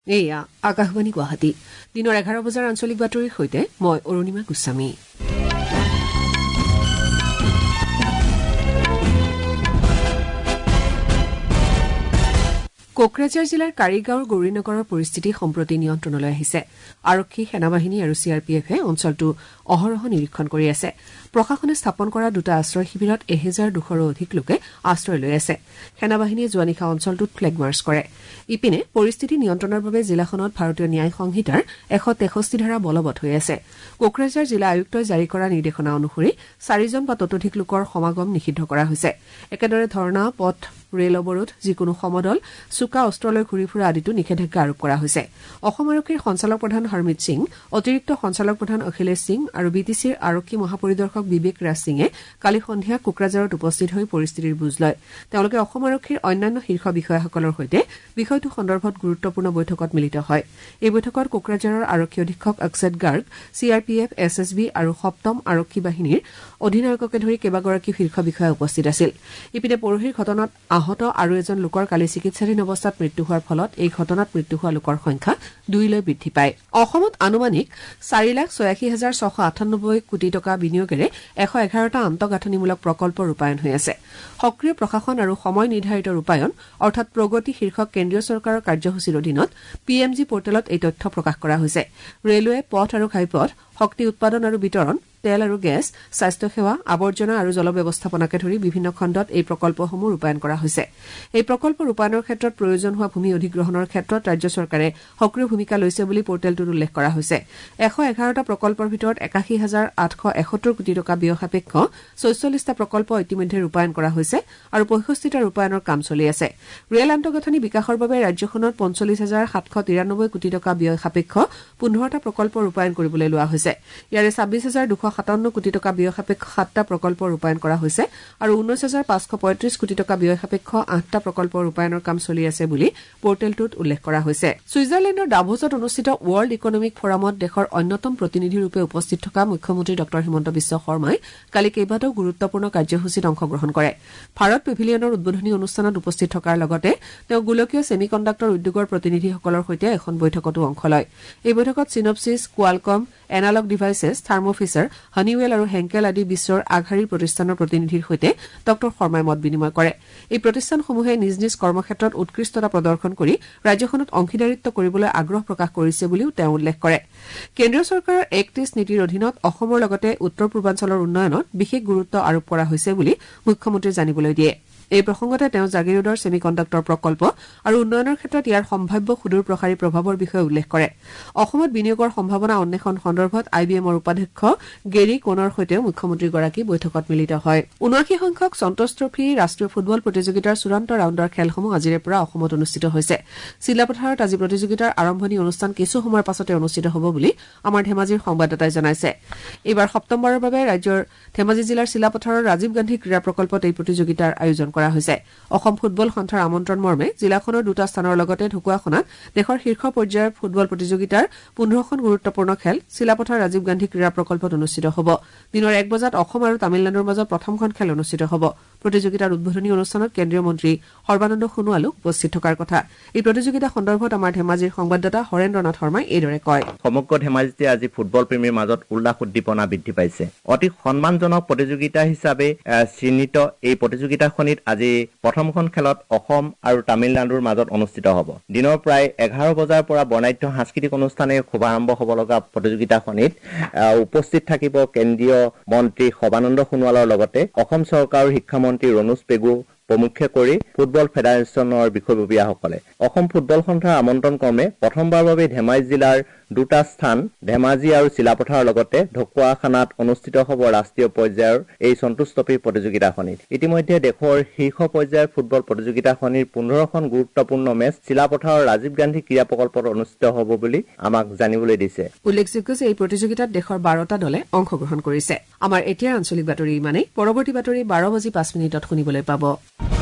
এয়া আকাশবাণী গুৱাহাটী দিনৰ 11 বজাৰ আঞ্চলিক বাতৰিৰ সৈতে মই অৰুণিমা গোস্বামী। কোকৰাঝাৰ জিলাৰ কাৰিগাঁওৰ গৌৰীনগৰৰ পৰিস্থিতি সম্প্ৰতি নিয়ন্ত্ৰণলৈ আহিছে। আৰক্ষী, সেনাবাহিনী আৰু CRPFে অঞ্চলটো অহৰহ নিৰীক্ষণ কৰি আছে। প্ৰশাসনে স্থাপন কৰা দুটা আশ্ৰয় শিবিৰত 1200ৰো অধিক লোকে আশ্ৰয় লৈ আছে। সেনাবাহিনীয়ে যোৱা নিশা অঞ্চলটোত ফ্লেগ মাৰ্চ কৰে। ইপিনে পৰিস্থিতি নিয়ন্ত্ৰণৰ বাবে জিলাখনত ভাৰতীয় ন্যায় সংহিতাৰ 163 ধাৰা বলবৎ হৈ আছে। কোকৰাঝাৰ জিলা আয়ুক্তই জাৰি কৰা নিৰ্দেশনা অনুসৰি 4জন বা ততোধিক লোকৰ সমাগম নিষিদ্ধ কৰা হৈছে। একেদৰে ধৰ্ণা, পথ ৰেল অৱৰোধ, যিকোনো সমদল, চোকা অস্ত্ৰলৈ ঘূৰি ফুৰা আদিতো নিষেধাজ্ঞা আৰোপ কৰা হৈছে। অসম আৰক্ষীৰ সঞ্চালক প্ৰধান হৰমিত সিং, অতিৰিক্ত সঞ্চালক প্ৰধান অখিলেশ সিং আৰু BTCৰ আৰক্ষী মহাপৰিদৰ্শক বিবেক ৰাজ সিঙে কালি সন্ধিয়া কোকৰাঝাৰত উপস্থিত হৈ পৰিস্থিতিৰ বুজ লয়। তেওঁলোকে অসম আৰক্ষীৰ অন্যান্য শীৰ্ষ বিষয়াসকলৰ সৈতে বিষয়টো সন্দৰ্ভত গুৰুত্বপূৰ্ণ বৈঠকত মিলিত হয়। এই বৈঠকত কোকৰাঝাৰৰ আৰক্ষী অধীক্ষক অক্ষত গাৰ্গ, CRPF, SSB আৰু 7ম আৰক্ষী বাহিনীৰ অধিনায়ককে ধৰি কেইবাগৰাকী শীৰ্ষ বিষয়া উপস্থিত আছিল। ইপিনে পৰহিৰ ঘটনাত আহত আৰু এজন লোকৰ কালি চিকিৎসাধীন অৱস্থাত মৃত্যু হোৱাৰ ফলত এই ঘটনাত মৃত্যু হোৱা লোকৰ সংখ্যা 2লৈ বৃদ্ধি পায়। অসমত আনুমানিক 4,86,698 কোটি টকা বিনিয়োগেৰে 111টা আন্তঃগাঁথনিমূলক প্ৰকল্প ৰূপায়ণ হৈ আছে। সক্ৰিয় প্ৰশাসন আৰু সময় নিৰ্ধাৰিত ৰূপায়ণ অৰ্থাৎ প্ৰগতি শীৰ্ষক কেন্দ্ৰীয় চৰকাৰৰ কাৰ্যসূচীৰ অধীনত PMG পৰ্টেলত এই তথ্য প্ৰকাশ কৰা হৈছে। ৰেলৱে, পথ আৰু ঘাইপথ, শক্তি উৎপাদন আৰু বিতৰণ, তেল আৰু গেছ, স্বাস্থ্যসেৱা, আৱৰ্জনা আৰু জল ব্যৱস্থাপনাকে ধৰি বিভিন্ন খণ্ডত এই প্ৰকল্পসমূহ ৰূপায়ণ কৰা হৈছে। এই প্ৰকল্প ৰূপায়ণৰ ক্ষেত্ৰত প্ৰয়োজন হোৱা ভূমি অধিগ্ৰহণৰ ক্ষেত্ৰত ৰাজ্য চৰকাৰে সক্ৰিয় ভূমিকা লৈছে বুলি পৰ্টেলটোত উল্লেখ কৰা হৈছে। 111টা প্ৰকল্পৰ ভিতৰত 81,871 কোটি টকা ব্যয় সাপেক্ষ 44টা প্ৰকল্প ইতিমধ্যে ৰূপায়ণ কৰা হৈছে আৰু 65টা ৰূপায়ণৰ কাম চলি আছে। ৰেল আন্তঃগাঁথনি বিকাশৰ বাবে ৰাজ্যখনত 45,793 কোটি টকা ব্যয় সাপেক্ষ 15টা প্ৰকল্প ৰূপায়ণ কৰিবলৈ লোৱা হৈছে। ইয়াৰে 26,257 কোটি টকা ব্যয় সাপেক্ষ 7টা প্ৰকল্প ৰূপায়ণ কৰা হৈছে আৰু 19,535 কোটি টকা ব্যয় সাপেক্ষ 8টা প্ৰকল্প ৰূপায়ণৰ কাম চলি আছে বুলি পৰ্টেলটোত উল্লেখ কৰা হৈছে। ছুইজাৰলেণ্ডৰ ডাভোছত অনুষ্ঠিত ৱৰ্ল্ড ইকনমিক ফৰামত দেশৰ অন্যতম প্ৰতিনিধিৰূপে উপস্থিত থকা মুখ্যমন্ত্ৰী ডঃ হিমন্ত বিশ্ব শৰ্মাই কালি কেইবাটাও গুৰুত্বপূৰ্ণ কাৰ্যসূচীত অংশগ্ৰহণ কৰে। ভাৰত পেভিলিয়নৰ উদ্বোধনী অনুষ্ঠানত উপস্থিত থকাৰ লগতে তেওঁ গোলকীয় ছেমি কণ্ডাক্টৰ উদ্যোগৰ প্ৰতিনিধিসকলৰ সৈতে এখন বৈঠকতো অংশ লয়। এই বৈঠকত Synopsys, Qualcomm, Analog Devices, Thermo Fisher, Honeywell আৰু হেংকেল আদি বিশ্বৰ আগশাৰীৰ প্ৰতিষ্ঠানৰ প্ৰতিনিধিৰ সৈতে ডঃ শৰ্মাই মত বিনিময় কৰে। এই প্ৰতিষ্ঠানসমূহে নিজ নিজ কৰ্মক্ষেত্ৰত উৎকৃষ্টতা প্ৰদৰ্শন কৰি ৰাজ্যখনত অংশীদাৰিত্ব কৰিবলৈ আগ্ৰহ প্ৰকাশ কৰিছে বুলিও তেওঁ উল্লেখ কৰে। কেন্দ্ৰীয় চৰকাৰৰ এক্ট ইষ্ট নীতিৰ অধীনত অসমৰ লগতে উত্তৰ পূৰ্বাঞ্চলৰ উন্নয়নত বিশেষ গুৰুত্ব আৰোপ কৰা হৈছে বুলি মুখ্যমন্ত্ৰীয়ে জানিবলৈ দিয়ে। এই প্ৰসংগতে তেওঁ জাগিৰোডৰ ছেমি কণ্ডাক্টৰ প্ৰকল্প আৰু উন্নয়নৰ ক্ষেত্ৰত ইয়াৰ সম্ভাৱ্য সুদূৰ প্ৰসাৰী প্ৰভাৱৰ বিষয়ে উল্লেখ কৰে। অসমত বিনিয়োগৰ সম্ভাৱনা অন্বেষণ সন্দৰ্ভত IBMৰ উপাধ্যক্ষ গেৰী কোনৰ সৈতেও মুখ্যমন্ত্ৰীগৰাকী বৈঠকত মিলিত হয়। 79 সংখ্যক সন্তোষ ট্ৰফী ৰাষ্ট্ৰীয় ফুটবল প্ৰতিযোগিতাৰ চূড়ান্ত ৰাউণ্ডৰ খেলসমূহ আজিৰে পৰা অসমত অনুষ্ঠিত হৈছে। চিলাপথাৰত আজি প্ৰতিযোগিতাৰ আৰম্ভণি অনুষ্ঠান কিছু সময়ৰ পাছতে অনুষ্ঠিত হ'ব বুলি আমাৰ ধেমাজিৰ সংবাদদাতাই জনাইছে। এইবাৰ সপ্তমবাৰৰ বাবে ৰাজ্যৰ ধেমাজি জিলাৰ চিলাপথাৰৰ ৰাজীৱ গান্ধী ক্ৰীড়া প্ৰকল্পত এই প্ৰতিযোগিতাৰ আয়োজন কৰা হৈছে। অসম ফুটবল সন্থাৰ আমন্ত্ৰণ মৰ্মে জিলাখনৰ দুটা স্থানৰ লগতে ঢকুৱাখনাত দেশৰ শীৰ্ষ পৰ্যায়ৰ ফুটবল প্ৰতিযোগিতাৰ 15খন গুৰুত্বপূৰ্ণ খেল চিলাপথাৰ ৰাজীৱ গান্ধী ক্ৰীড়া প্ৰকল্পত অনুষ্ঠিত হ'ব। দিনৰ 1 বজাত অসম আৰু তামিলনাডুৰ মাজত প্ৰথমখন খেল অনুষ্ঠিত হ'ব। প্ৰতিযোগিতাৰ উদ্বোধনী অনুষ্ঠানত কেন্দ্ৰীয় মন্ত্ৰী সৰ্বানন্দ সোণোৱালো উপস্থিত থকাৰ কথা। এই প্ৰতিযোগিতা সন্দৰ্ভত আমাৰ ধেমাজিৰ সংবাদদাতা হৰেন্দ্ৰ নাথ শৰ্মাই এইদৰে কয়। সমগ্ৰ ধেমাজিতে আজি ফুটবল প্ৰেমীৰ মাজত উল্লাস উদ্দীপনা বৃদ্ধি পাইছে। অতি সন্মানজনক প্ৰতিযোগিতা হিচাপে চিহ্নিত এই প্ৰতিযোগিতাখনিত আজি প্ৰথমখন খেলত অসম আৰু তামিলনাডুৰ মাজত অনুষ্ঠিত হ'ব। দিনৰ প্ৰায় 11 বজাৰ পৰা বৰ্ণাঢ্য সাংস্কৃতিক অনুষ্ঠানে শুভাৰম্ভ হ'ব লগা প্ৰতিযোগিতাখনিত উপস্থিত থাকিব কেন্দ্ৰীয় মন্ত্ৰী সৰ্বানন্দ সোণোৱালৰ লগতে অসম চৰকাৰৰ শিক্ষামন্ত্ৰী ৰণোজ পেগু প্ৰমুখ্যে কৰি ফুটবল ফেডাৰেশ্যনৰ বিষয়ববীয়াসকলে অসম ফুটবল সন্থাৰ আমন্ত্ৰণ ক্ৰমে প্ৰথমবাৰৰ বাবে ধেমাজি জিলাৰ দুটা স্থান ধেমাজি আৰু চিলাপথাৰৰ লগতে ঢকুৱাখানাত অনুষ্ঠিত হ'ব ৰাষ্ট্ৰীয় পৰ্যায়ৰ এই সন্তোষ ট্ৰফী প্ৰতিযোগিতাখনিত। ইতিমধ্যে দেশৰ শীৰ্ষ পৰ্যায়ৰ ফুটবল প্ৰতিযোগিতাখনিৰ 15খন গুৰুত্বপূৰ্ণ মেচ চিলাপথাৰৰ ৰাজীৱ গান্ধী ক্ৰীড়া প্ৰকল্পত অনুষ্ঠিত হ'ব বুলি আমাক জানিবলৈ দিছে। উল্লেখযোগ্য যে এই প্ৰতিযোগিতাত দেশৰ 12টা দলে অংশগ্ৰহণ কৰিছে। আমাৰ এতিয়াৰ আঞ্চলিক বাতৰি ইমানেই। পৰৱৰ্তী বাতৰি 12:05 শুনিবলৈ পাব।